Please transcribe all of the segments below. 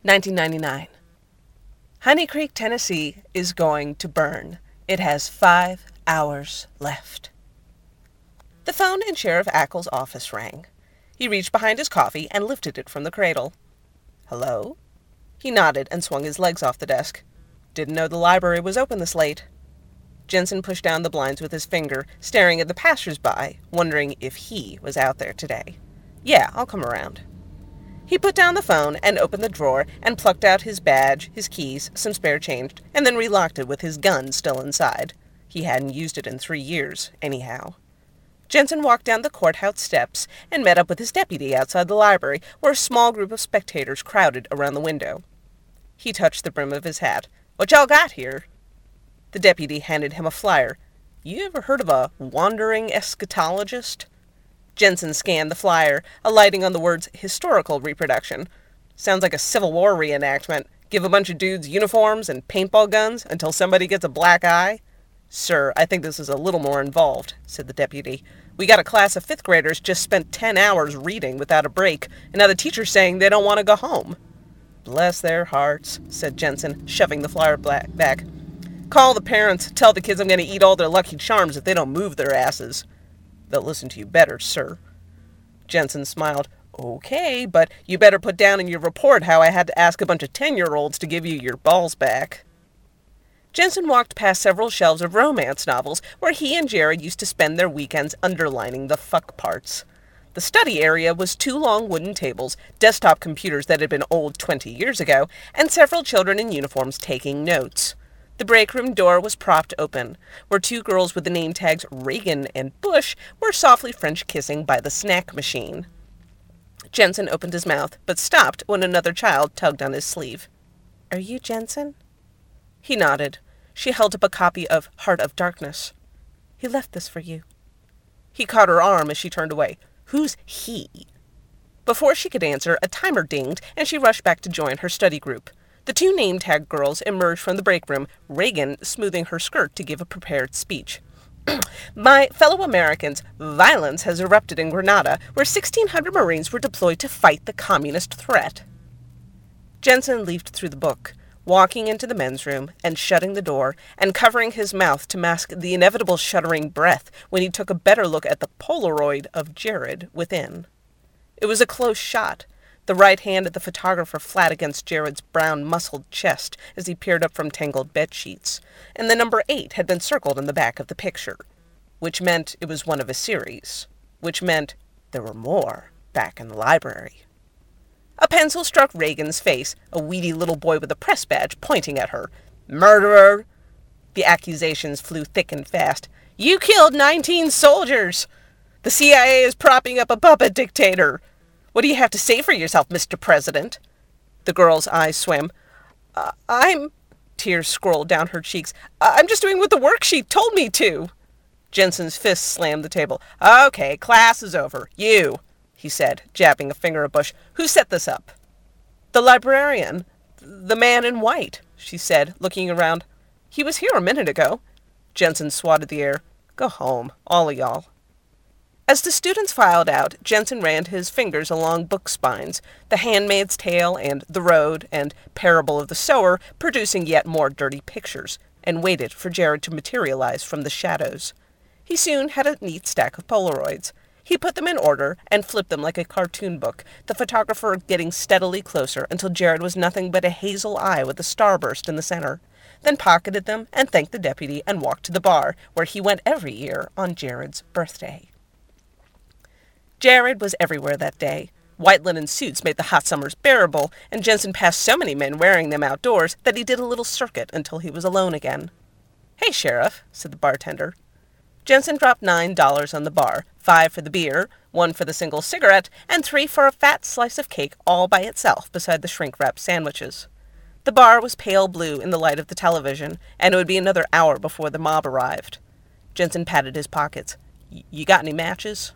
1999. Honey Creek, Tennessee is going to burn. It has 5 hours left. The phone in Sheriff Ackles' office rang. He reached behind his coffee and lifted it from the cradle. Hello? He nodded and swung his legs off the desk. Didn't know the library was open this late. Jensen pushed down the blinds with his finger, staring at the passers-by, wondering if he was out there today. Yeah, I'll come around. He put down the phone and opened the drawer and plucked out his badge, his keys, some spare change, and then relocked it with his gun still inside. He hadn't used it in 3 years, anyhow. Jensen walked down the courthouse steps and met up with his deputy outside the library, where a small group of spectators crowded around the window. He touched the brim of his hat. "What y'all got here?" The deputy handed him a flyer. "You ever heard of a wandering eschatologist?" Jensen scanned the flyer, alighting on the words historical reproduction. Sounds like a Civil War reenactment. Give a bunch of dudes uniforms and paintball guns until somebody gets a black eye. "Sir, I think this is a little more involved," said the deputy. "We got a class of 5th graders just spent 10 hours reading without a break, and now the teacher's saying they don't want to go home." "Bless their hearts," said Jensen, shoving the flyer back. "Call the parents. Tell the kids I'm going to eat all their Lucky Charms if they don't move their asses." "They'll listen to you better, sir." Jensen smiled. "Okay, but you better put down in your report how I had to ask a bunch of 10-year-olds to give you your balls back." Jensen walked past several shelves of romance novels where he and Jared used to spend their weekends underlining the fuck parts. The study area was 2 long wooden tables, desktop computers that had been old 20 years ago, and several children in uniforms taking notes. The break room door was propped open, where 2 girls with the name tags Reagan and Bush were softly French kissing by the snack machine. Jensen opened his mouth, but stopped when another child tugged on his sleeve. "Are you Jensen?" He nodded. She held up a copy of Heart of Darkness. "He left this for you." He caught her arm as she turned away. "Who's he?" Before she could answer, a timer dinged, and she rushed back to join her study group. The 2 name-tag girls emerged from the break room, Reagan smoothing her skirt to give a prepared speech. "My fellow Americans, violence has erupted in Grenada, where 1,600 Marines were deployed to fight the communist threat." Jensen leafed through the book, walking into the men's room and shutting the door and covering his mouth to mask the inevitable shuddering breath when he took a better look at the Polaroid of Jared within. It was a close shot, the right hand of the photographer flat against Jared's brown, muscled chest as he peered up from tangled bedsheets, and the number 8 had been circled in the back of the picture, which meant it was one of a series, which meant there were more back in the library. A pencil struck Reagan's face, a weedy little boy with a press badge pointing at her. "Murderer!" The accusations flew thick and fast. "You killed 19 soldiers! The CIA is propping up a puppet dictator! What do you have to say for yourself, Mr. President?" The girl's eyes swam. I'm... Tears scrolled down her cheeks. "I'm just doing what the worksheet told me to." Jensen's fist slammed the table. "Okay, class is over. You," he said, jabbing a finger at Bush. "Who set this up?" "The librarian. The man in white," she said, looking around. "He was here a minute ago." Jensen swatted the air. "Go home, all of y'all." As the students filed out, Jensen ran his fingers along book spines, The Handmaid's Tale and The Road and Parable of the Sower producing yet more dirty pictures, and waited for Jared to materialize from the shadows. He soon had a neat stack of Polaroids. He put them in order and flipped them like a cartoon book, the photographer getting steadily closer until Jared was nothing but a hazel eye with a starburst in the center, then pocketed them and thanked the deputy and walked to the bar, where he went every year on Jared's birthday. Jared was everywhere that day. White linen suits made the hot summers bearable, and Jensen passed so many men wearing them outdoors that he did a little circuit until he was alone again. "Hey, Sheriff," said the bartender. Jensen dropped $9 on the bar, 5 for the beer, 1 for the single cigarette, and 3 for a fat slice of cake all by itself beside the shrink-wrap sandwiches. The bar was pale blue in the light of the television, and it would be another hour before the mob arrived. Jensen patted his pockets. "You got any matches?"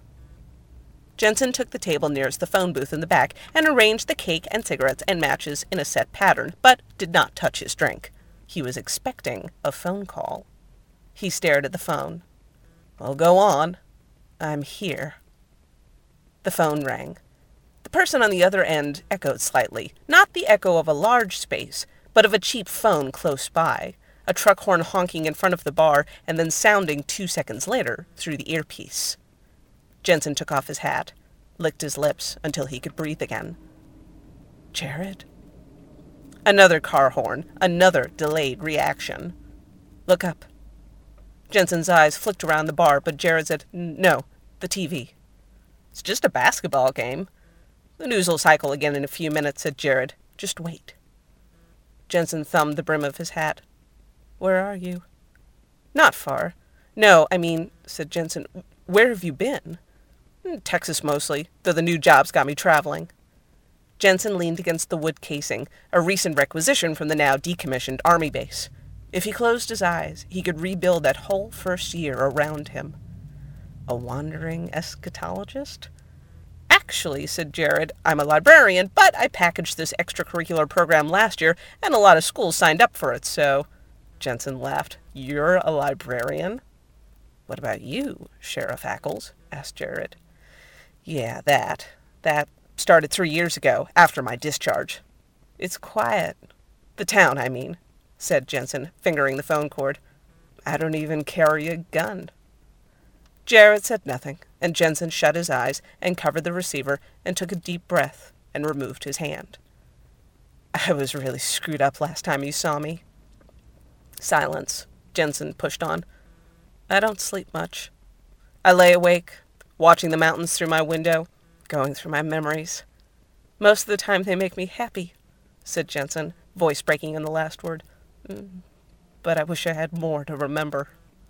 Jensen took the table nearest the phone booth in the back and arranged the cake and cigarettes and matches in a set pattern, but did not touch his drink. He was expecting a phone call. He stared at the phone. "Well, go on." "I'm here." The phone rang. The person on the other end echoed slightly, not the echo of a large space, but of a cheap phone close by, a truck horn honking in front of the bar and then sounding 2 seconds later through the earpiece. Jensen took off his hat, licked his lips until he could breathe again. Jared? Another car horn, another delayed reaction. Look up. Jensen's eyes flicked around the bar, but Jared said, No, the TV. It's just a basketball game. The news will cycle again in a few minutes, said Jared. Just wait. Jensen thumbed the brim of his hat. Where are you? Not far. No, I mean, said Jensen, where have you been? Texas mostly, though the new job's got me traveling. Jensen leaned against the wood casing, a recent requisition from the now decommissioned army base. If he closed his eyes, he could rebuild that whole first year around him. A wandering eschatologist? Actually, said Jared, I'm a librarian, but I packaged this extracurricular program last year, and a lot of schools signed up for it, so... Jensen laughed. You're a librarian? What about you, Sheriff Ackles? Asked Jared. Yeah, that started 3 years ago, after my discharge. It's quiet. The town, I mean, said Jensen, fingering the phone cord. I don't even carry a gun. Jared said nothing, and Jensen shut his eyes and covered the receiver and took a deep breath and removed his hand. I was really screwed up last time you saw me. Silence. Jensen pushed on. I don't sleep much. I lay awake, watching the mountains through my window, going through my memories. Most of the time they make me happy, said Jensen, voice breaking in the last word. But I wish I had more to remember.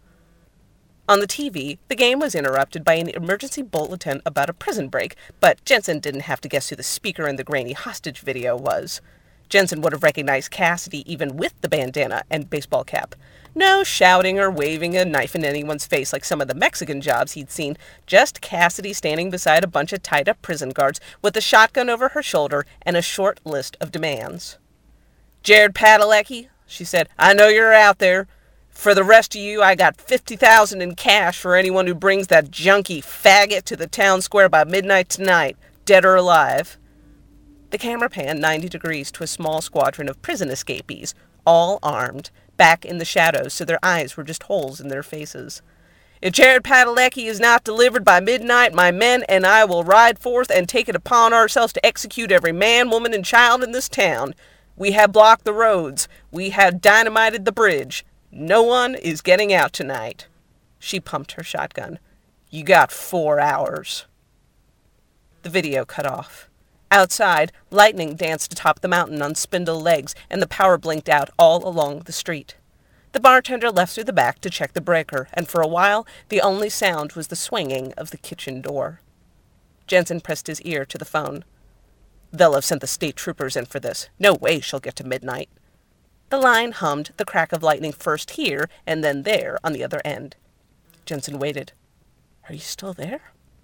On the TV, the game was interrupted by an emergency bulletin about a prison break, but Jensen didn't have to guess who the speaker in the grainy hostage video was. Jensen would have recognized Cassidy even with the bandana and baseball cap. No shouting or waving a knife in anyone's face like some of the Mexican jobs he'd seen, just Cassidy standing beside a bunch of tied-up prison guards with a shotgun over her shoulder and a short list of demands. Jared Padalecki, she said, I know you're out there. For the rest of you, I got $50,000 in cash for anyone who brings that junkie faggot to the town square by midnight tonight, dead or alive. The camera panned 90 degrees to a small squadron of prison escapees, all armed, back in the shadows so their eyes were just holes in their faces. If Jared Padalecki is not delivered by midnight, my men and I will ride forth and take it upon ourselves to execute every man, woman, and child in this town. We have blocked the roads. We have dynamited the bridge. No one is getting out tonight. She pumped her shotgun. You got 4 hours. The video cut off. Outside, lightning danced atop the mountain on spindle legs, and the power blinked out all along the street. The bartender left through the back to check the breaker, and for a while the only sound was the swinging of the kitchen door. Jensen pressed his ear to the phone. They'll have sent the state troopers in for this. No way she'll get to midnight. The line hummed, the crack of lightning first here and then there on the other end. Jensen waited. Are you still there?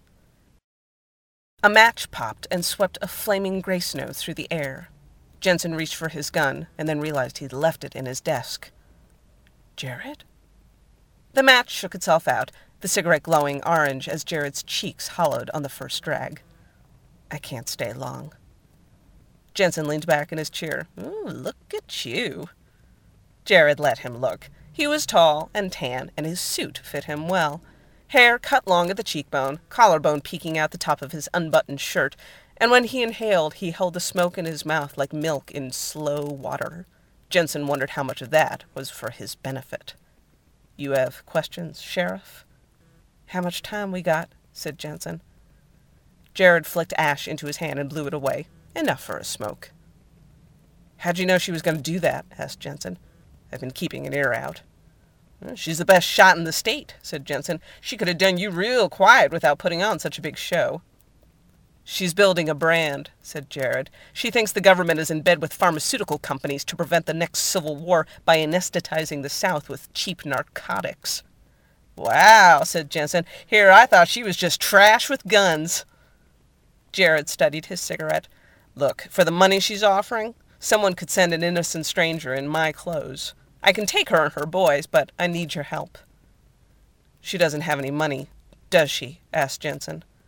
A match popped and swept a flaming gray snow through the air. Jensen reached for his gun and then realized he'd left it in his desk. Jared? The match shook itself out, the cigarette glowing orange as Jared's cheeks hollowed on the first drag. I can't stay long. Jensen leaned back in his chair. Ooh, look at you. Jared let him look. He was tall and tan, and his suit fit him well. Hair cut long at the cheekbone, collarbone peeking out the top of his unbuttoned shirt, and when he inhaled, he held the smoke in his mouth like milk in slow water. Jensen wondered how much of that was for his benefit. You have questions, Sheriff? How much time we got? Said Jensen. Jared flicked ash into his hand and blew it away. Enough for a smoke. How'd you know she was going to do that? Asked Jensen. I've been keeping an ear out. She's the best shot in the state, said Jensen. She could have done you real quiet without putting on such a big show. She's building a brand, said Jared. She thinks the government is in bed with pharmaceutical companies to prevent the next civil war by anesthetizing the South with cheap narcotics. Wow, said Jensen. Here, I thought she was just trash with guns. Jared studied his cigarette. Look, for the money she's offering, someone could send an innocent stranger in my clothes. I can take her and her boys, but I need your help. She doesn't have any money, does she? Asked Jensen.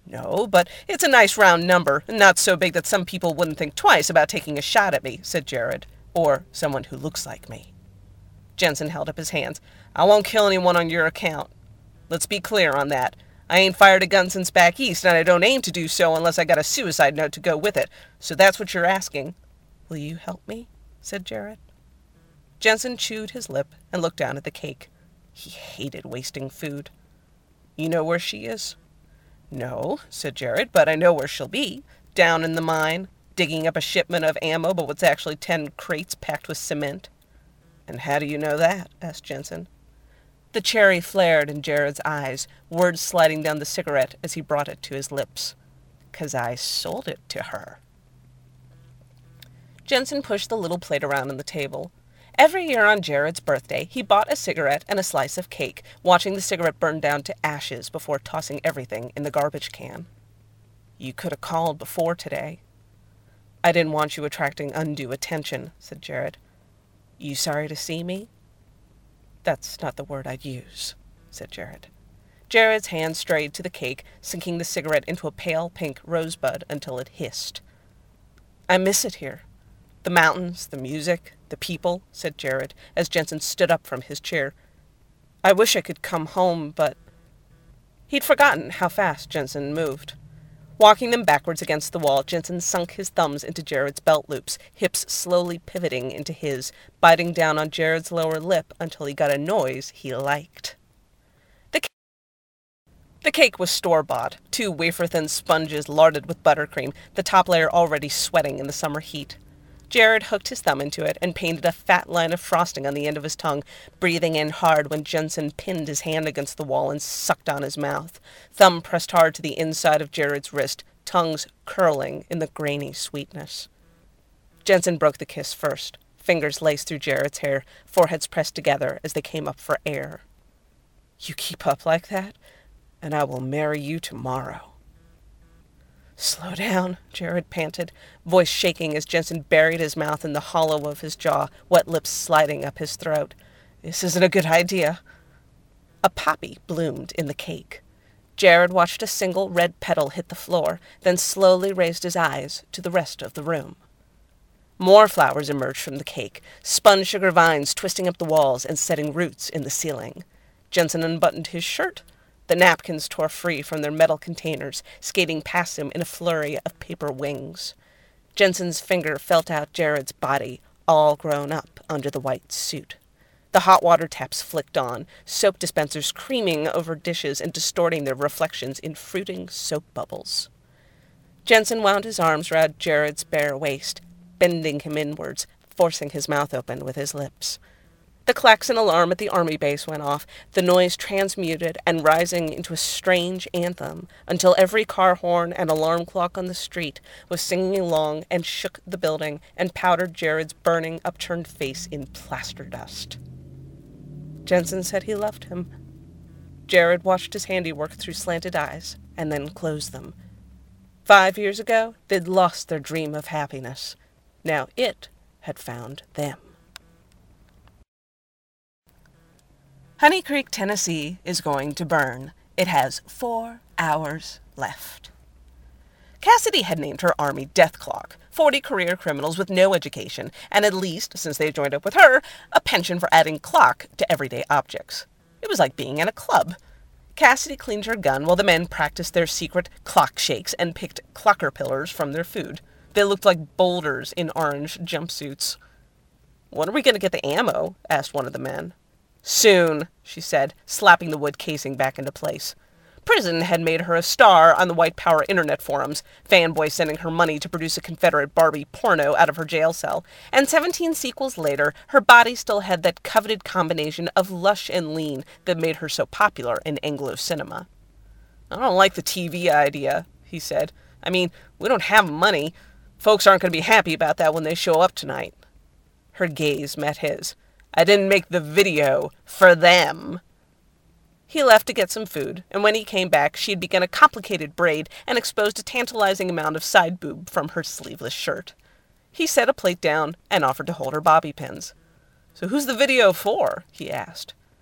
No, but it's a nice round number, and not so big that some people wouldn't think twice about taking a shot at me, said Jared. Or someone who looks like me. Jensen held up his hands. I won't kill anyone on your account. Let's be clear on that. I ain't fired a gun since back east, and I don't aim to do so unless I got a suicide note to go with it. So that's what you're asking. Will you help me? Said Jared. Jensen chewed his lip and looked down at the cake. He hated wasting food. You know where she is? No, said Jared, but I know where she'll be. Down in the mine, digging up a shipment of ammo, but what's actually 10 crates packed with cement. And how do you know that? Asked Jensen. The cherry flared in Jared's eyes, words sliding down the cigarette as he brought it to his lips. 'Cause I sold it to her. Jensen pushed the little plate around on the table. Every year on Jared's birthday, he bought a cigarette and a slice of cake, watching the cigarette burn down to ashes before tossing everything in the garbage can. You could have called before today. I didn't want you attracting undue attention, said Jared. You sorry to see me? That's not the word I'd use, said Jared. Jared's hand strayed to the cake, sinking the cigarette into a pale pink rosebud until it hissed. I miss it here. The mountains, the music, the people, said Jared, as Jensen stood up from his chair. I wish I could come home, but... He'd forgotten how fast Jensen moved. Walking them backwards against the wall, Jensen sunk his thumbs into Jared's belt loops, hips slowly pivoting into his, biting down on Jared's lower lip until he got a noise he liked. The cake was store-bought, 2 wafer-thin sponges larded with buttercream, the top layer already sweating in the summer heat. Jared hooked his thumb into it and painted a fat line of frosting on the end of his tongue, breathing in hard when Jensen pinned his hand against the wall and sucked on his mouth, thumb pressed hard to the inside of Jared's wrist, tongues curling in the grainy sweetness. Jensen broke the kiss first, fingers laced through Jared's hair, foreheads pressed together as they came up for air. You keep up like that, and I will marry you tomorrow. Slow down, Jared panted, voice shaking as Jensen buried his mouth in the hollow of his jaw, wet lips sliding up his throat. This isn't a good idea. A poppy bloomed in the cake. Jared watched a single red petal hit the floor, then slowly raised his eyes to the rest of the room. More flowers emerged from the cake, spun sugar vines twisting up the walls and setting roots in the ceiling. Jensen unbuttoned his shirt. The napkins tore free from their metal containers, skating past him in a flurry of paper wings. Jensen's finger felt out Jared's body, all grown up under the white suit. The hot water taps flicked on, soap dispensers creaming over dishes and distorting their reflections in fruiting soap bubbles. Jensen wound his arms round Jared's bare waist, bending him inwards, forcing his mouth open with his lips. The klaxon alarm at the army base went off, the noise transmuted and rising into a strange anthem until every car horn and alarm clock on the street was singing along and shook the building and powdered Jared's burning, upturned face in plaster dust. Jensen said he loved him. Jared watched his handiwork through slanted eyes and then closed them. 5 years ago, they'd lost their dream of happiness. Now it had found them. Honey Creek, Tennessee is going to burn. It has 4 hours left. Cassidy had named her army Death Clock, 40 career criminals with no education, and at least, since they joined up with her, a penchant for adding clock to everyday objects. It was like being in a club. Cassidy cleaned her gun while the men practiced their secret clock shakes and picked clocker pillars from their food. They looked like boulders in orange jumpsuits. When are we going to get the ammo? Asked one of the men. Soon, she said, slapping the wood casing back into place. Prison had made her a star on the white power internet forums, fanboys sending her money to produce a Confederate Barbie porno out of her jail cell, and 17 sequels later, her body still had that coveted combination of lush and lean that made her so popular in Anglo cinema. I don't like the TV idea, he said. I mean, we don't have money. Folks aren't going to be happy about that when they show up tonight. Her gaze met his. I didn't make the video for them. He left to get some food, and when he came back, she had begun a complicated braid and exposed a tantalizing amount of side boob from her sleeveless shirt. He set a plate down and offered to hold her bobby pins. So who's the video for? He asked.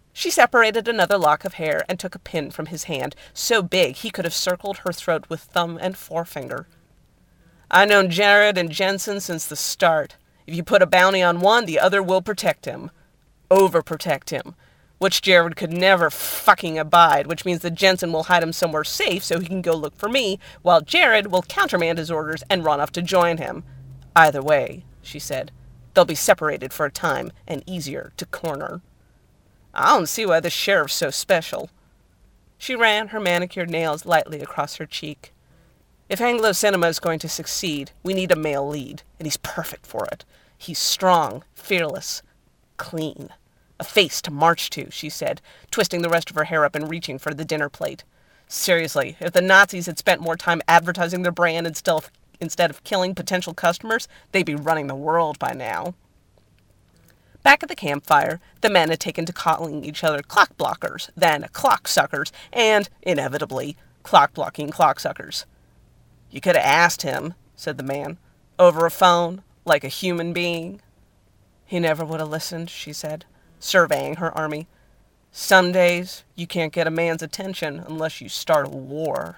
She separated another lock of hair and took a pin from his hand, so big he could have circled her throat with thumb and forefinger. "I've known Jared and Jensen since the start. If you put a bounty on one, the other will protect him. Overprotect him. Which Jared could never fucking abide, which means that Jensen will hide him somewhere safe so he can go look for me, while Jared will countermand his orders and run off to join him. Either way," she said, "they'll be separated for a time and easier to corner. I don't see why the sheriff's so special." She ran her manicured nails lightly across her cheek. "If Anglo Cinema is going to succeed, we need a male lead, and he's perfect for it. He's strong, fearless, clean. A face to march to," she said, twisting the rest of her hair up and reaching for the dinner plate. "Seriously, if the Nazis had spent more time advertising their brand instead of killing potential customers, they'd be running the world by now." Back at the campfire, the men had taken to calling each other clock blockers, then clock suckers, and, inevitably, clock-blocking clocksuckers. "You could have asked him," said the man, "over a phone, like a human being." "He never would have listened," she said, surveying her army. "Some days you can't get a man's attention unless you start a war."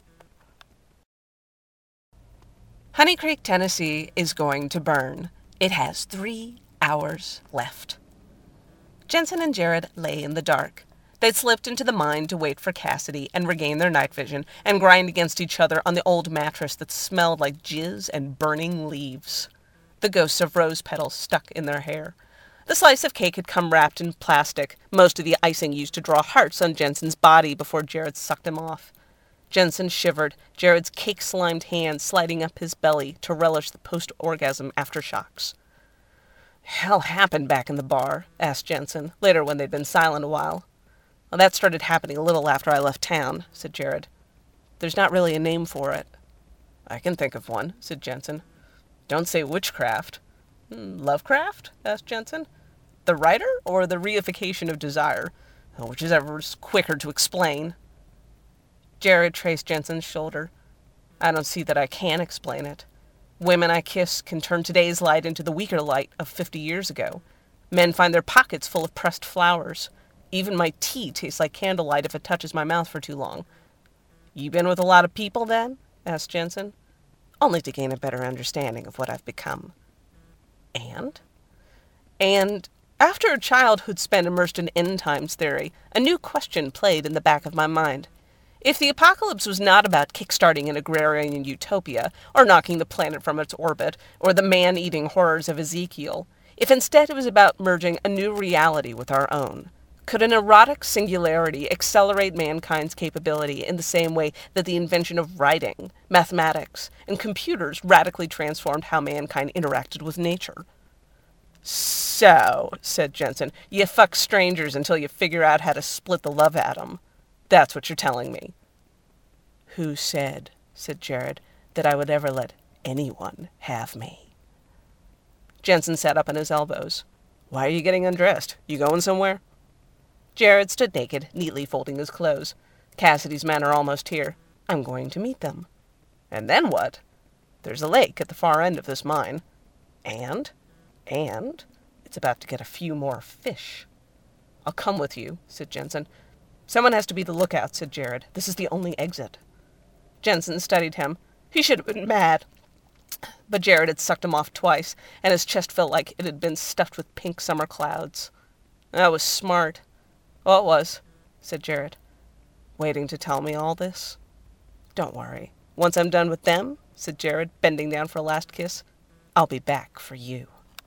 Honey Creek, Tennessee is going to burn. It has 3 hours left. Jensen and Jared lay in the dark. They'd slipped into the mine to wait for Cassidy and regain their night vision and grind against each other on the old mattress that smelled like jizz and burning leaves. The ghosts of rose petals stuck in their hair. The slice of cake had come wrapped in plastic, most of the icing used to draw hearts on Jensen's body before Jared sucked him off. Jensen shivered, Jared's cake-slimed hand sliding up his belly to relish the post-orgasm aftershocks. "Hell happened back in the bar?" asked Jensen, later when they'd been silent a while. "Well, that started happening a little after I left town," said Jared. "There's not really a name for it." "I can think of one," said Jensen. "Don't say witchcraft." "Lovecraft?" asked Jensen. "The writer or the reification of desire? Whichever's quicker to explain." Jared traced Jensen's shoulder. "I don't see that I can explain it. Women I kiss can turn today's light into the weaker light of 50 years ago. Men find their pockets full of pressed flowers. Even my tea tastes like candlelight if it touches my mouth for too long." "You been with a lot of people, then?" asked Jensen. "Only to gain a better understanding of what I've become." "And?" "And after a childhood spent immersed in end times theory, a new question played in the back of my mind. If the apocalypse was not about kickstarting an agrarian utopia, or knocking the planet from its orbit, or the man-eating horrors of Ezekiel, if instead it was about merging a new reality with our own, could an erotic singularity accelerate mankind's capability in the same way that the invention of writing, mathematics, and computers radically transformed how mankind interacted with nature?" "So," said Jensen, "you fuck strangers until you figure out how to split the love atom. That's what you're telling me." "Who said," said Jared, "that I would ever let anyone have me?" Jensen sat up on his elbows. "Why are you getting undressed? You going somewhere?" Jared stood naked, neatly folding his clothes. "Cassidy's men are almost here. I'm going to meet them." "And then what?" "There's a lake at the far end of this mine." "And?" "And it's about to get a few more fish." "I'll come with you," said Jensen. "Someone has to be the lookout," said Jared. "This is the only exit." Jensen studied him. He should have been mad. But Jared had sucked him off twice, and his chest felt like it had been stuffed with pink summer clouds. "That was smart." "Oh, it was," said Jared. "Waiting to tell me all this?" "Don't worry. Once I'm done with them," said Jared, bending down for a last kiss, "I'll be back for you."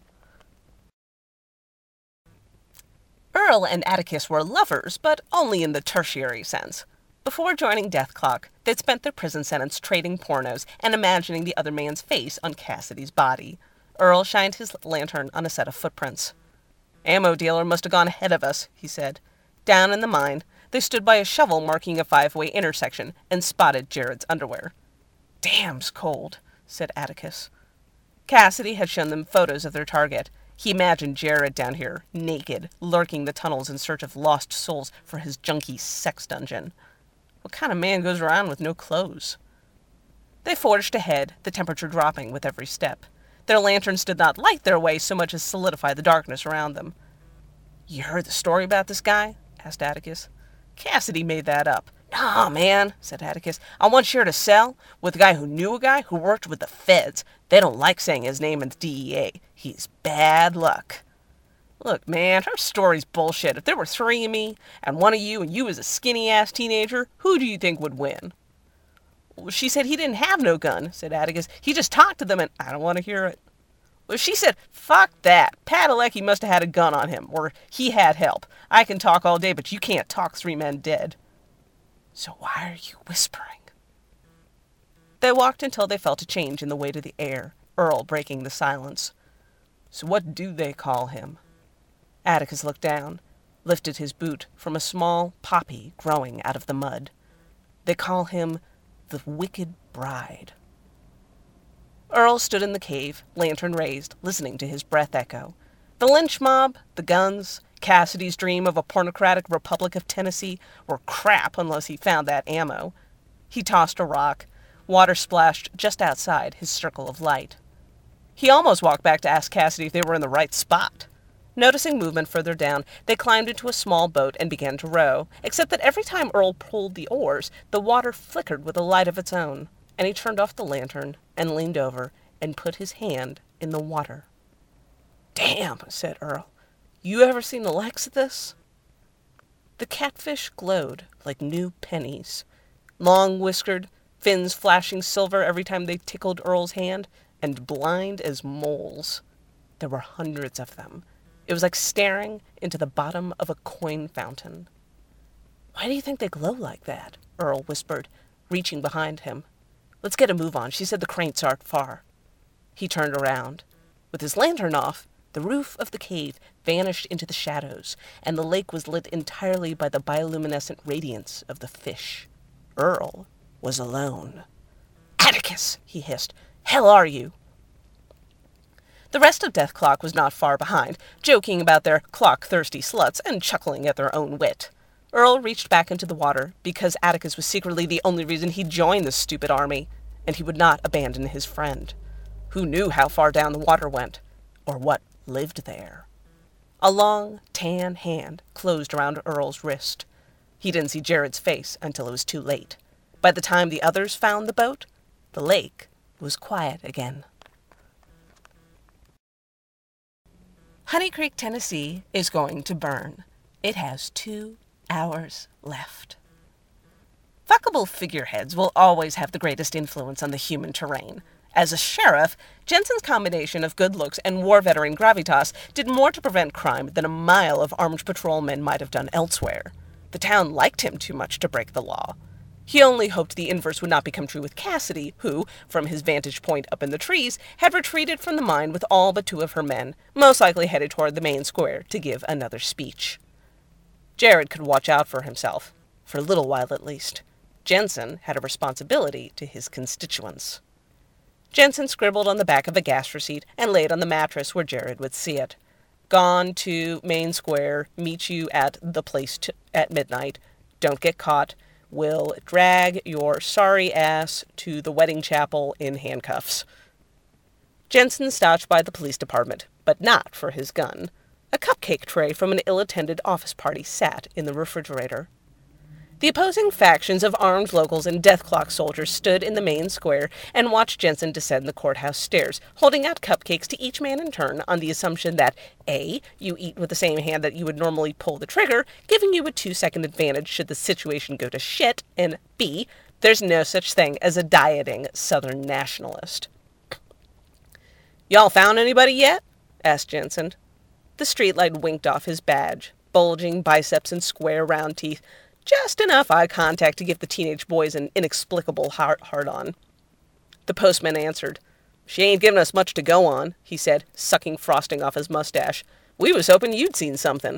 Earl and Atticus were lovers, but only in the tertiary sense. Before joining Deathclock, they'd spent their prison sentence trading pornos and imagining the other man's face on Cassidy's body. Earl shined his lantern on a set of footprints. "Ammo dealer must have gone ahead of us," he said. Down in the mine, they stood by a shovel marking a 5-way intersection and spotted Jared's underwear. "Damn's cold," said Atticus. Cassidy had shown them photos of their target. He imagined Jared down here, naked, lurking the tunnels in search of lost souls for his junkie sex dungeon. What kind of man goes around with no clothes? They forged ahead, the temperature dropping with every step. Their lanterns did not light their way so much as solidify the darkness around them. You heard the story about this guy? Asked Atticus. Cassidy made that up. Nah, man, said Atticus. I once shared a cell with a guy who knew a guy who worked with the feds. They don't like saying his name in the DEA. He's bad luck. Look, man, her story's bullshit. If there were three of me, and one of you, and you was a skinny-ass teenager, who do you think would win? Well, she said he didn't have no gun, said Atticus. He just talked to them, and I don't want to hear it. Well, she said, fuck that. Padalecki must have had a gun on him, or he had help. I can talk all day, but you can't talk three men dead. So why are you whispering? They walked until they felt a change in the weight of the air, Earl breaking the silence. So what do they call him? Atticus looked down, lifted his boot from a small poppy growing out of the mud. They call him the Wicked Bride. Earl stood in the cave, lantern raised, listening to his breath echo. The lynch mob, the guns, Cassidy's dream of a pornocratic Republic of Tennessee were crap unless he found that ammo. He tossed a rock. Water splashed just outside his circle of light. He almost walked back to ask Cassidy if they were in the right spot. Noticing movement further down, they climbed into a small boat and began to row, except that every time Earl pulled the oars, the water flickered with a light of its own, and he turned off the lantern and leaned over and put his hand in the water. Damn, said Earl. You ever seen the likes of this? The catfish glowed like new pennies, long-whiskered, fins flashing silver every time they tickled Earl's hand, and blind as moles. There were hundreds of them. It was like staring into the bottom of a coin fountain. Why do you think they glow like that? Earl whispered, reaching behind him. Let's get a move on. She said the crates aren't far. He turned around. With his lantern off, the roof of the cave vanished into the shadows, and the lake was lit entirely by the bioluminescent radiance of the fish. Earl was alone. Atticus, he hissed. Hell are you? The rest of Death Clock was not far behind, joking about their clock-thirsty sluts and chuckling at their own wit. Earl reached back into the water because Atticus was secretly the only reason he joined this stupid army, and he would not abandon his friend. Who knew how far down the water went, or what lived there? A long, tan hand closed around Earl's wrist. He didn't see Jared's face until it was too late. By the time the others found the boat, the lake was quiet again. Honey Creek, Tennessee is going to burn. It has 2 hours left. Fuckable figureheads will always have the greatest influence on the human terrain. As a sheriff, Jensen's combination of good looks and war veteran gravitas did more to prevent crime than a mile of armed patrolmen might have done elsewhere. The town liked him too much to break the law. He only hoped the inverse would not become true with Cassidy, who, from his vantage point up in the trees, had retreated from the mine with all but 2 of her men, most likely headed toward the main square to give another speech. Jared could watch out for himself, for a little while at least. Jensen had a responsibility to his constituents. Jensen scribbled on the back of a gas receipt and laid on the mattress where Jared would see it. Gone to main square, meet you at the place at midnight. Don't get caught. Will drag your sorry ass to the wedding chapel in handcuffs. Jensen stopped by the police department, but not for his gun. A cupcake tray from an ill-attended office party sat in the refrigerator. The opposing factions of armed locals and Death Clock soldiers stood in the main square and watched Jensen descend the courthouse stairs, holding out cupcakes to each man in turn on the assumption that A, you eat with the same hand that you would normally pull the trigger, giving you a 2-second advantage should the situation go to shit, and B, there's no such thing as a dieting Southern nationalist. Y'all found anybody yet? Asked Jensen. The streetlight winked off his badge, bulging biceps and square round teeth, just enough eye contact to give the teenage boys an inexplicable hard-on. The postman answered. She ain't giving us much to go on, he said, sucking frosting off his mustache. We was hoping you'd seen something.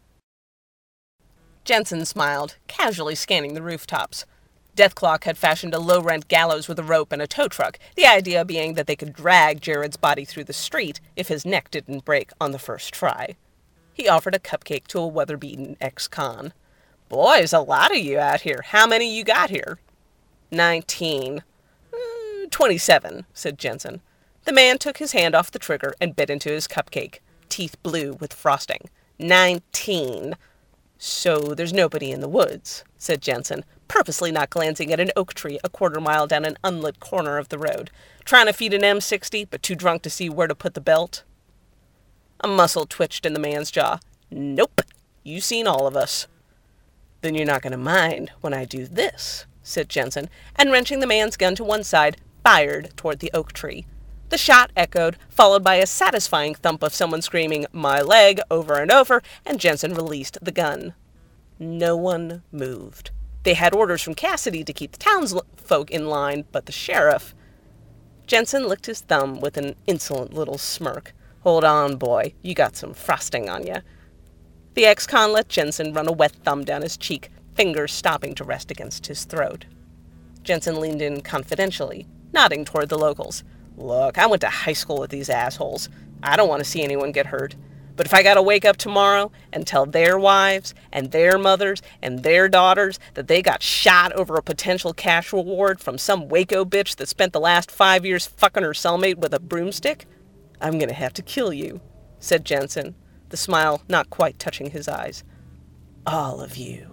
Jensen smiled, casually scanning the rooftops. Death Clock had fashioned a low-rent gallows with a rope and a tow truck, the idea being that they could drag Jared's body through the street if his neck didn't break on the first try. He offered a cupcake to a weather-beaten ex-con. Boys, a lot of you out here. How many you got here? 19. 27, said Jensen. The man took his hand off the trigger and bit into his cupcake, teeth blue with frosting. 19. So there's nobody in the woods, said Jensen, purposely not glancing at an oak tree a quarter mile down an unlit corner of the road. Trying to feed an M60, but too drunk to see where to put the belt. A muscle twitched in the man's jaw. Nope, you seen all of us. Then you're not going to mind when I do this, said Jensen, and wrenching the man's gun to one side, fired toward the oak tree. The shot echoed, followed by a satisfying thump of someone screaming, "My leg," over and over, and Jensen released the gun. No one moved. They had orders from Cassidy to keep the townsfolk in line, but the sheriff... Jensen licked his thumb with an insolent little smirk. Hold on, boy, you got some frosting on you. The ex-con let Jensen run a wet thumb down his cheek, fingers stopping to rest against his throat. Jensen leaned in confidentially, nodding toward the locals. Look, I went to high school with these assholes. I don't want to see anyone get hurt. But if I gotta wake up tomorrow and tell their wives and their mothers and their daughters that they got shot over a potential cash reward from some Waco bitch that spent the last 5 years fucking her cellmate with a broomstick, I'm gonna have to kill you, said Jensen, the smile not quite touching his eyes. All of you.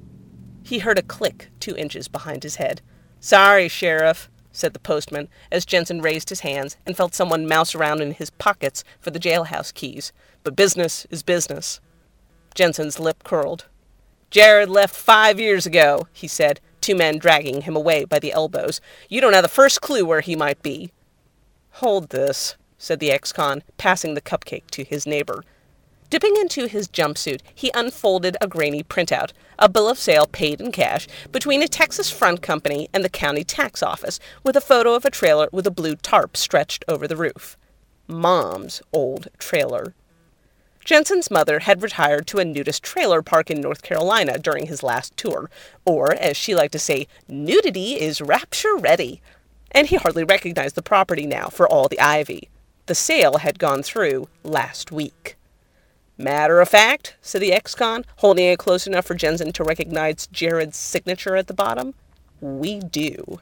He heard a click 2 inches behind his head. Sorry, Sheriff, said the postman, as Jensen raised his hands and felt someone mouse around in his pockets for the jailhouse keys. But business is business. Jensen's lip curled. Jared left 5 years ago, he said, 2 men dragging him away by the elbows. You don't have the first clue where he might be. Hold this, said the ex-con, passing the cupcake to his neighbor. Dipping into his jumpsuit, he unfolded a grainy printout, a bill of sale paid in cash, between a Texas front company and the county tax office, with a photo of a trailer with a blue tarp stretched over the roof. Mom's old trailer. Jensen's mother had retired to a nudist trailer park in North Carolina during his last tour, or, as she liked to say, nudity is rapture ready. And he hardly recognized the property now for all the ivy. The sale had gone through last week. Matter of fact, said the ex-con, holding it close enough for Jensen to recognize Jared's signature at the bottom, we do.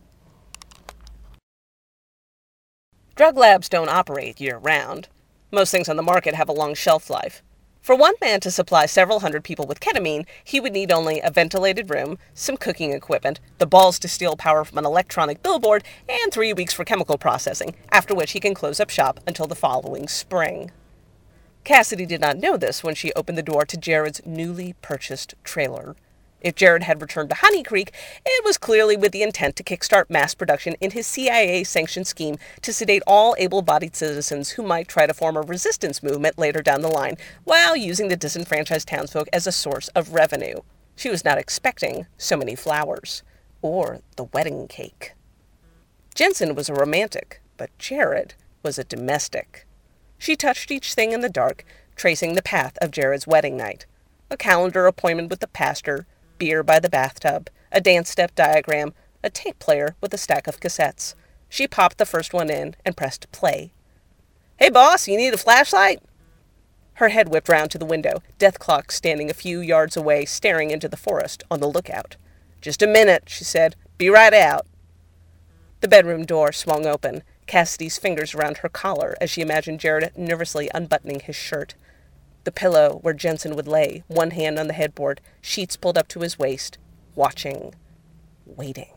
Drug labs don't operate year-round. Most things on the market have a long shelf life. For one man to supply several hundred people with ketamine, he would need only a ventilated room, some cooking equipment, the balls to steal power from an electronic billboard, and 3 weeks for chemical processing, after which he can close up shop until the following spring. Cassidy did not know this when she opened the door to Jared's newly purchased trailer. If Jared had returned to Honey Creek, it was clearly with the intent to kickstart mass production in his CIA-sanctioned scheme to sedate all able-bodied citizens who might try to form a resistance movement later down the line, while using the disenfranchised townsfolk as a source of revenue. She was not expecting so many flowers, or the wedding cake. Jensen was a romantic, but Jared was a domestic. She touched each thing in the dark, tracing the path of Jared's wedding night. A calendar appointment with the pastor, beer by the bathtub, a dance step diagram, a tape player with a stack of cassettes. She popped the first one in and pressed play. Hey, boss, you need a flashlight? Her head whipped round to the window, Deathclock standing a few yards away, staring into the forest on the lookout. Just a minute, she said. Be right out. The bedroom door swung open, Cassidy's fingers around her collar as she imagined Jared nervously unbuttoning his shirt. The pillow where Jensen would lay, one hand on the headboard, sheets pulled up to his waist, watching, waiting.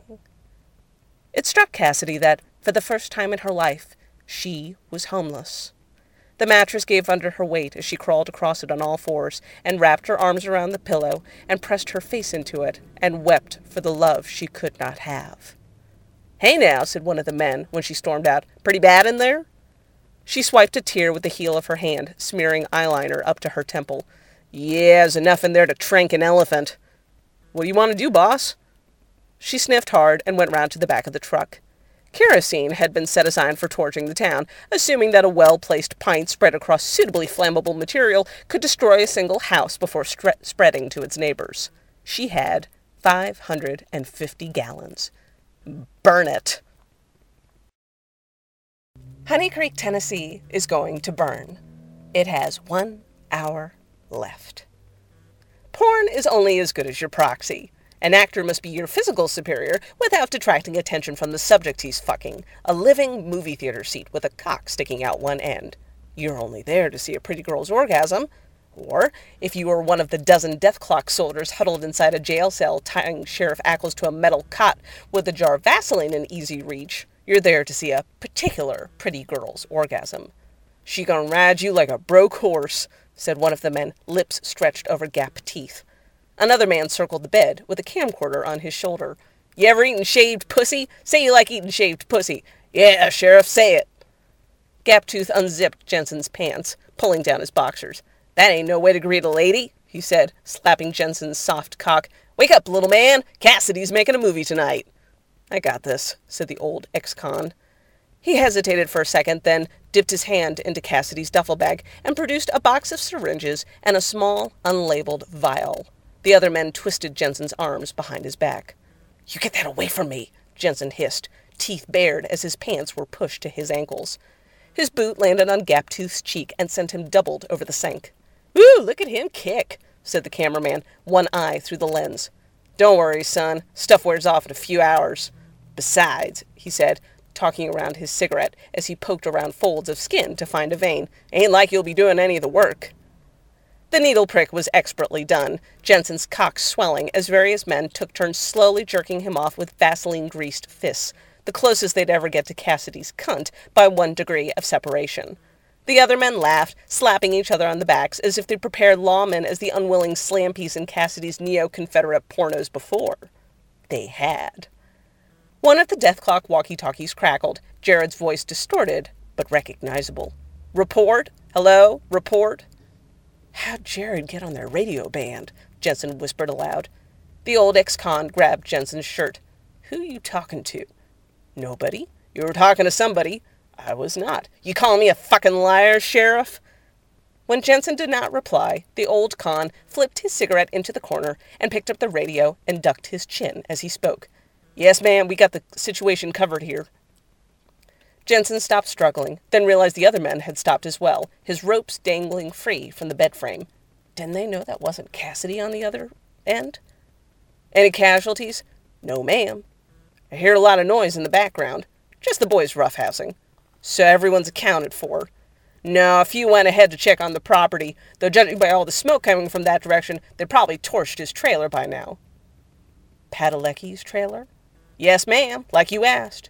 It struck Cassidy that, for the first time in her life, she was homeless. The mattress gave under her weight as she crawled across it on all fours and wrapped her arms around the pillow and pressed her face into it and wept for the love she could not have. Hey now, said one of the men when she stormed out. Pretty bad in there? She swiped a tear with the heel of her hand, smearing eyeliner up to her temple. Yeah, there's enough in there to trank an elephant. What do you want to do, boss? She sniffed hard and went round to the back of the truck. Kerosene had been set aside for torching the town, assuming that a well-placed pint spread across suitably flammable material could destroy a single house before spreading to its neighbors. She had 550 gallons. Burn it. Honey Creek, Tennessee is going to burn. It has 1 hour left. Porn is only as good as your proxy. An actor must be your physical superior without detracting attention from the subject he's fucking, a living movie theater seat with a cock sticking out one end. You're only there to see a pretty girl's orgasm, Or, if you were one of the dozen death clock soldiers huddled inside a jail cell tying Sheriff Ackles to a metal cot with a jar of Vaseline in easy reach, you're there to see a particular pretty girl's orgasm. "She gonna ride you like a broke horse," said one of the men, lips stretched over gap teeth. Another man circled the bed with a camcorder on his shoulder. "You ever eaten shaved pussy? Say you like eating shaved pussy." "Yeah, Sheriff, say it." Gaptooth unzipped Jensen's pants, pulling down his boxers. "That ain't no way to greet a lady," he said, slapping Jensen's soft cock. "Wake up, little man. Cassidy's making a movie tonight." "I got this," said the old ex-con. He hesitated for a second, then dipped his hand into Cassidy's duffel bag and produced a box of syringes and a small, unlabeled vial. The other men twisted Jensen's arms behind his back. "You get that away from me," Jensen hissed, teeth bared as his pants were pushed to his ankles. His boot landed on Gaptooth's cheek and sent him doubled over the sink. "Ooh, look at him kick," said the cameraman, one eye through the lens. "Don't worry, son. Stuff wears off in a few hours. Besides," he said, talking around his cigarette as he poked around folds of skin to find a vein, "ain't like you'll be doing any of the work." The needle prick was expertly done, Jensen's cock swelling as various men took turns slowly jerking him off with Vaseline-greased fists, the closest they'd ever get to Cassidy's cunt by 1 degree of separation. The other men laughed, slapping each other on the backs as if they'd prepared lawmen as the unwilling slam piece in Cassidy's neo-Confederate pornos before. They had. One of the death clock walkie-talkies crackled, Jared's voice distorted, but recognizable. "Report? Hello? Report?" "How'd Jared get on their radio band?" Jensen whispered aloud. The old ex-con grabbed Jensen's shirt. "Who you talking to?" "Nobody." "You were talking to somebody." "I was not." "You calling me a fucking liar, Sheriff?" When Jensen did not reply, the old con flipped his cigarette into the corner and picked up the radio and ducked his chin as he spoke. "Yes, ma'am, we got the situation covered here." Jensen stopped struggling, then realized the other men had stopped as well, his ropes dangling free from the bed frame. Didn't they know that wasn't Cassidy on the other end? "Any casualties?" "No, ma'am." "I hear a lot of noise in the background." "Just the boys roughhousing." "So everyone's accounted for?" "No, a few went ahead to check on the property, though judging by all the smoke coming from that direction, they'd probably torched his trailer by now." "Padalecki's trailer?" "Yes, ma'am, like you asked."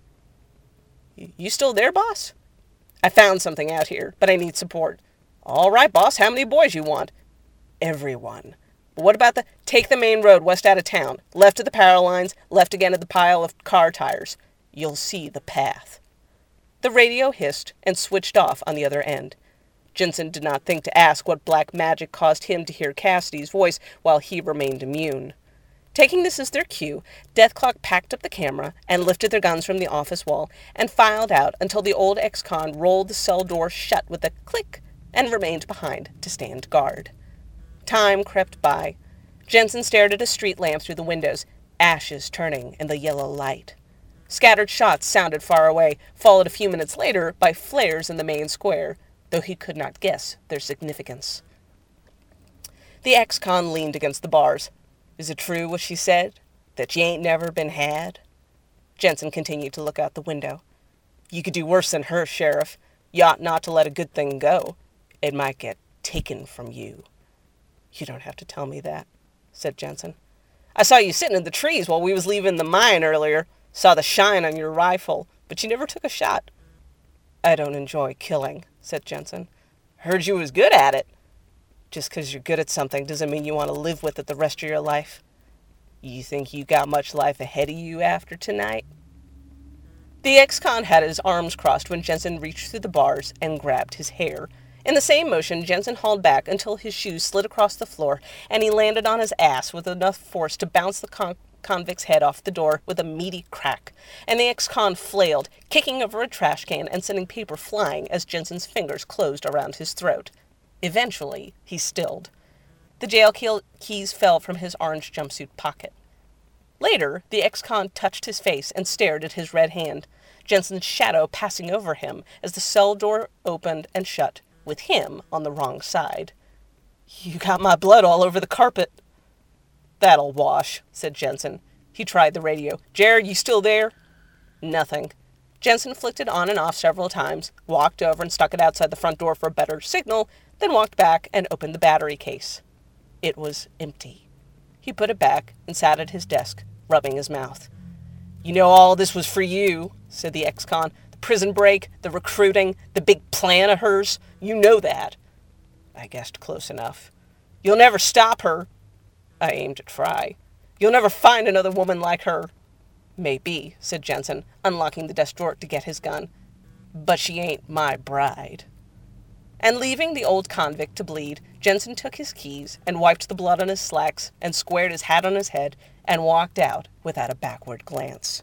"You still there, boss?" "I found something out here, but I need support." "All right, boss, how many boys you want?" "Everyone." "But what about take the main road west out of town, left of the power lines, left again at the pile of car tires. You'll see the path." The radio hissed and switched off on the other end. Jensen did not think to ask what black magic caused him to hear Cassidy's voice while he remained immune. Taking this as their cue, Deathclock packed up the camera and lifted their guns from the office wall and filed out until the old ex-con rolled the cell door shut with a click and remained behind to stand guard. Time crept by. Jensen stared at a street lamp through the windows, ashes turning in the yellow light. Scattered shots sounded far away, followed a few minutes later by flares in the main square, though he could not guess their significance. The ex-con leaned against the bars. "Is it true what she said? That you ain't never been had?" Jensen continued to look out the window. "You could do worse than her, Sheriff. You ought not to let a good thing go. It might get taken from you." "You don't have to tell me that," said Jensen. "I saw you sitting in the trees while we was leaving the mine earlier. Saw the shine on your rifle, but you never took a shot." "I don't enjoy killing," said Jensen. "Heard you was good at it." "Just 'cause you're good at something doesn't mean you want to live with it the rest of your life." "You think you got much life ahead of you after tonight?" The ex-con had his arms crossed when Jensen reached through the bars and grabbed his hair. In the same motion, Jensen hauled back until his shoes slid across the floor and he landed on his ass with enough force to bounce the convict's head off the door with a meaty crack, and the ex-con flailed, kicking over a trash can and sending paper flying as Jensen's fingers closed around his throat. Eventually, he stilled. The jail keys fell from his orange jumpsuit pocket. Later, the ex-con touched his face and stared at his red hand, Jensen's shadow passing over him as the cell door opened and shut, with him on the wrong side. "You got my blood all over the carpet." "That'll wash," said Jensen. He tried the radio. "Jared, you still there?" Nothing. Jensen flicked it on and off several times, walked over and stuck it outside the front door for a better signal, then walked back and opened the battery case. It was empty. He put it back and sat at his desk, rubbing his mouth. "You know all this was for you," said the ex-con. "The prison break, the recruiting, the big plan of hers. You know that." I guessed close enough. "You'll never stop her." I aimed to try. "You'll never find another woman like her." "Maybe," said Jensen, unlocking the desk drawer to get his gun. "But she ain't my bride." And leaving the old convict to bleed, Jensen took his keys and wiped the blood on his slacks and squared his hat on his head and walked out without a backward glance.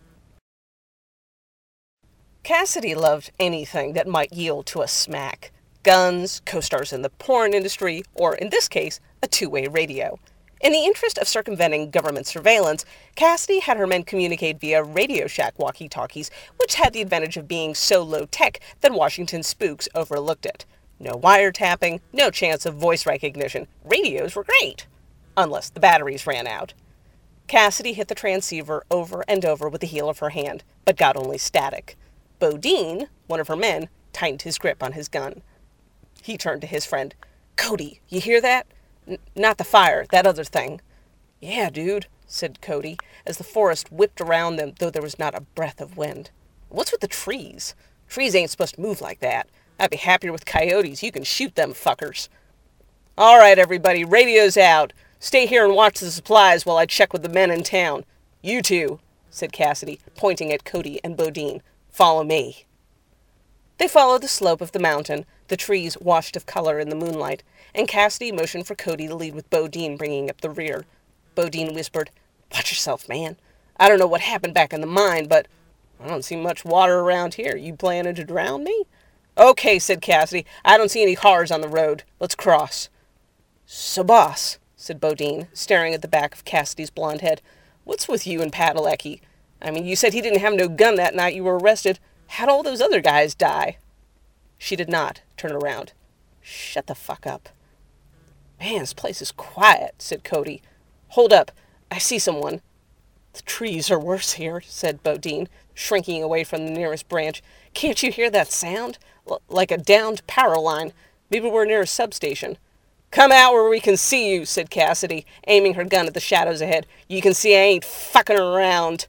Cassidy loved anything that might yield to a smack. Guns, co-stars in the porn industry, or in this case, a two-way radio. In the interest of circumventing government surveillance, Cassidy had her men communicate via Radio Shack walkie-talkies, which had the advantage of being so low-tech that Washington spooks overlooked it. No wiretapping, no chance of voice recognition. Radios were great, unless the batteries ran out. Cassidy hit the transceiver over and over with the heel of her hand, but got only static. Bodine, one of her men, tightened his grip on his gun. He turned to his friend. "Cody, you hear that? Not the fire, that other thing." "Yeah, dude," said Cody, as the forest whipped around them, though there was not a breath of wind. "What's with the trees? Trees ain't supposed to move like that. I'd be happier with coyotes. You can shoot them fuckers." "All right, everybody, radio's out. Stay here and watch the supplies while I check with the men in town. You two," said Cassidy, pointing at Cody and Bodine. "Follow me." They followed the slope of the mountain, the trees washed of color in the moonlight, and Cassidy motioned for Cody to lead with Bodine bringing up the rear. Bodine whispered, "Watch yourself, man. I don't know what happened back in the mine, but I don't see much water around here. You planning to drown me?" "Okay," said Cassidy. "I don't see any cars on the road. Let's cross." "So, boss," said Bodine, staring at the back of Cassidy's blonde head, "what's with you and Padalecki? I mean, you said he didn't have no gun that night you were arrested. How'd all those other guys die?" She did not turn around. "Shut the fuck up." "Man, this place is quiet," said Cody. "Hold up. I see someone." "The trees are worse here," said Bodine, shrinking away from the nearest branch. "Can't you hear that sound? Like a downed power line. Maybe we're near a substation." "Come out where we can see you," said Cassidy, aiming her gun at the shadows ahead. "You can see I ain't fucking around."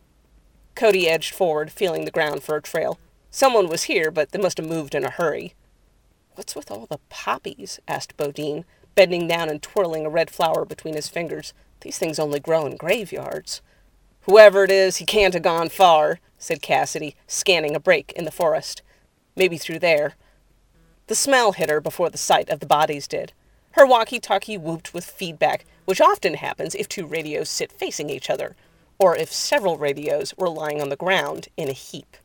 Cody edged forward, feeling the ground for a trail. Someone was here, but they must have moved in a hurry. "What's with all the poppies?" asked Bodine, bending down and twirling a red flower between his fingers. "These things only grow in graveyards." "Whoever it is, he can't have gone far," said Cassidy, scanning a break in the forest. "Maybe through there." The smell hit her before the sight of the bodies did. Her walkie-talkie whooped with feedback, which often happens if two radios sit facing each other, or if several radios were lying on the ground in a heap.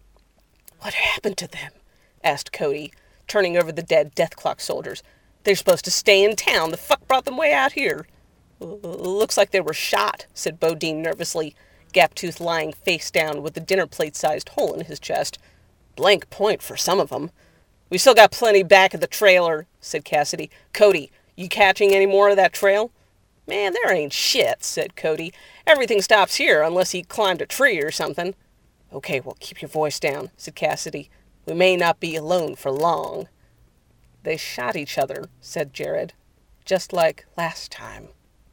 "What happened to them?" asked Cody, turning over the dead Death Clock soldiers. "They're supposed to stay in town. The fuck brought them way out here?" "Looks like they were shot," said Bodine nervously, Gaptooth lying face down with a dinner plate-sized hole in his chest. "Blank point for some of them." "We still got plenty back at the trailer," said Cassidy. "Cody, you catching any more of that trail?" "Man, there ain't shit," said Cody. "Everything stops here unless he climbed a tree or something." "Okay, well, keep your voice down," said Cassidy. "We may not be alone for long." "They shot each other," said Jared. "Just like last time."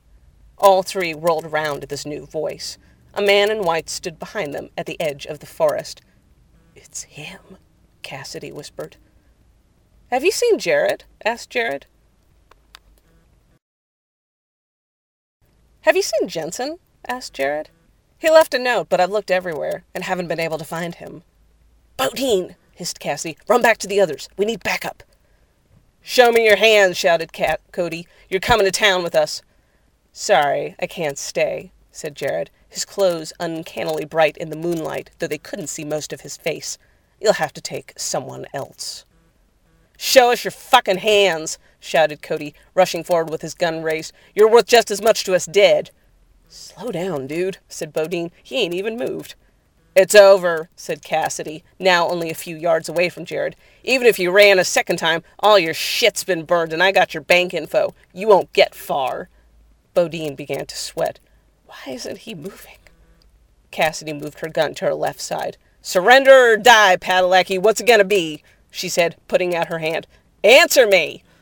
All three whirled around at this new voice. A man in white stood behind them at the edge of the forest. "It's him," Cassidy whispered. "Have you seen Jared?" asked Jared. "Have you seen Jensen?" asked Jared. "He left a note, but I've looked everywhere and haven't been able to find him." "Bodine!" hissed Cassidy. "Run back to the others. We need backup." "Show me your hands," shouted Cody. "You're coming to town with us." "Sorry, I can't stay," said Jared, his clothes uncannily bright in the moonlight, though they couldn't see most of his face. "You'll have to take someone else." "Show us your fucking hands," shouted Cody, rushing forward with his gun raised. "You're worth just as much to us dead." "Slow down, dude," said Bodine. "He ain't even moved." "It's over," said Cassidy, now only a few yards away from Jared. "Even if you ran a second time, all your shit's been burned and I got your bank info. You won't get far." Bodine began to sweat. Why isn't he moving? Cassidy moved her gun to her left side. "Surrender or die, Padalecki. What's it gonna be?" she said, putting out her hand. "Answer me!"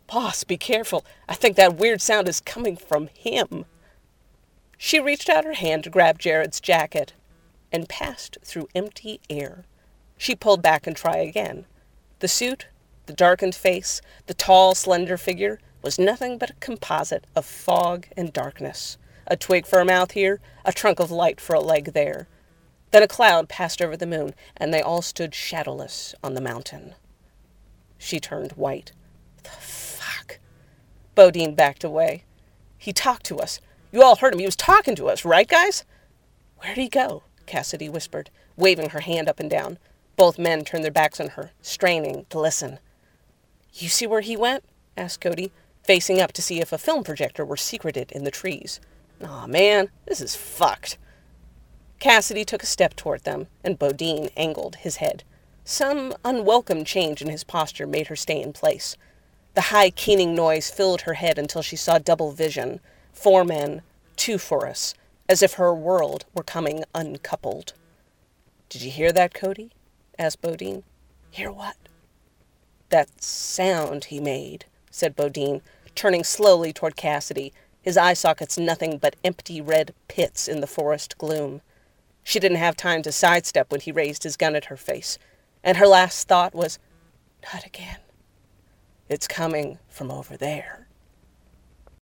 Boss, be careful. I think that weird sound is coming from him. She reached out her hand to grab Jared's jacket and passed through empty air. She pulled back and tried again. The suit, the darkened face, the tall, slender figure was nothing but a composite of fog and darkness. A twig for a mouth here, a trunk of light for a leg there. Then a cloud passed over the moon, and they all stood shadowless on the mountain. She turned white. The fuck? Bodine backed away. He talked to us. You all heard him. He was talking to us, right, guys? Where'd he go? Cassidy whispered, waving her hand up and down. Both men turned their backs on her, straining to listen. You see where he went? Asked Cody, facing up to see if a film projector were secreted in the trees. Aw, man, this is fucked. Cassidy took a step toward them, and Bodine angled his head. Some unwelcome change in his posture made her stay in place. The high, keening noise filled her head until she saw double vision. 4 men, 2 for us, as if her world were coming uncoupled. Did you hear that, Cody? Asked Bodine. Hear what? That sound he made, said Bodine, turning slowly toward Cassidy, his eye sockets nothing but empty red pits in the forest gloom. She didn't have time to sidestep when he raised his gun at her face, and her last thought was, not again. It's coming from over there.